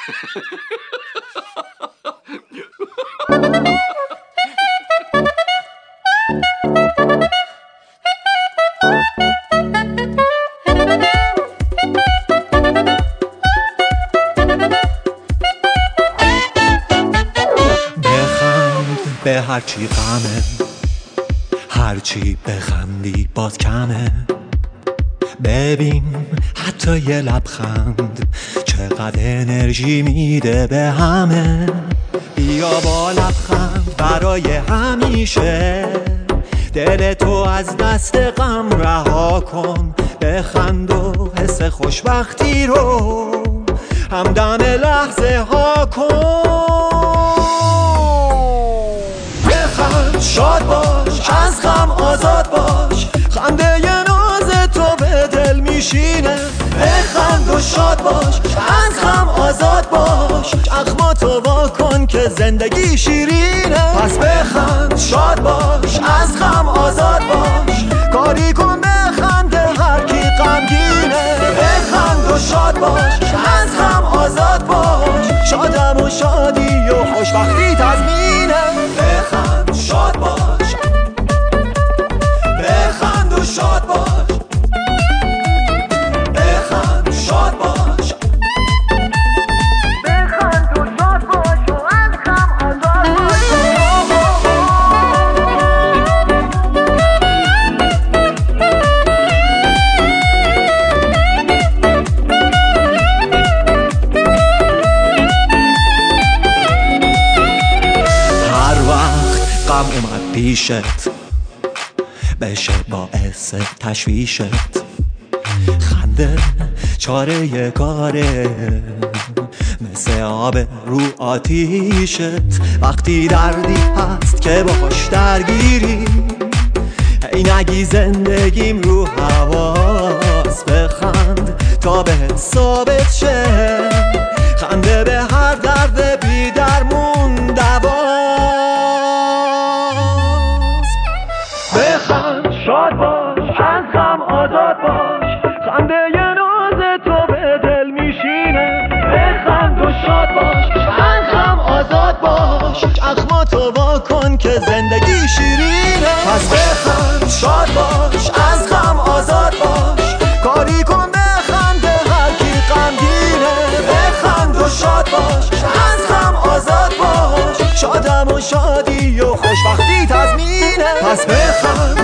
به هرچی غمه، هرچی بخندی باز کمه. ببین حتی یه لبخند چقدر انرژی میده به همه. بیا با لبخند برای همیشه دل تو از دست غم رها کن. بخند و حس خوشبختی رو همدم لحظه ها کن. شاد باش، از غم آزاد باش، خنده ی ناز تو به دل میشینه. بخند و شاد باش، از غم آزاد باش، چشماتو وا کن که زندگی شیرینه. پس بخند شاد باش، از غم آزاد باش، کاری کن بخنده هر کی غمگینه. بخند و شاد باش، از غم آزاد باش، شادم و شادی و خوشبختی تضمینه. بخند شاد باش، بخند و شاد باش، بخند شاد باش، بخند و شاد باش و از غم آزاد باش. هر وقت غم اومد پیشت بشه باعث تشویشت. خنده چاره کاره مثل آب رو آتیشت. وقتی دردی هست که باش درگیری، ای نگی زندگیم رو حواس. بخند تا به ثابت شه، خنده به هر درد بی درمون دواست. بخند شاد باش، از غم آزاد باش، خنده ی ناز تو به دل میشینه. بخند و شاد باش، از غم آزاد باش، چشماتو وا کن که زندگی شیرینه. پس بخند شاد باش، از غم آزاد باش، کاری کن بخنده هر کی غمگینه. بخند و شاد باش، از غم آزاد باش، شادم و شادی و خوشبختی تضمینه. پس بخند